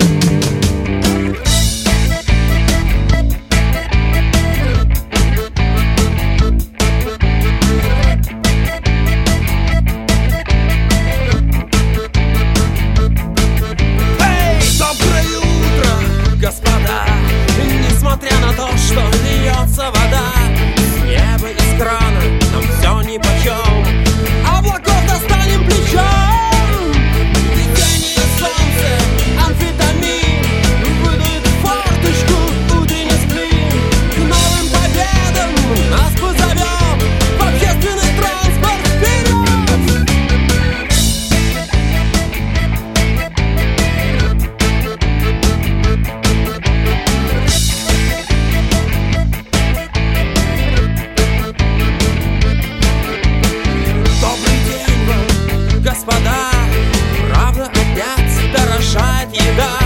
Несмотря на то, что льется вода с неба из крана, нам все нипочем. Облаков достанем плечом. Весеннее солнце, амфетамин выдует форточку, утренний сплин. К новым победам нас позовем в общественный транспорт вперед. Господа, правда опять дорожает еда.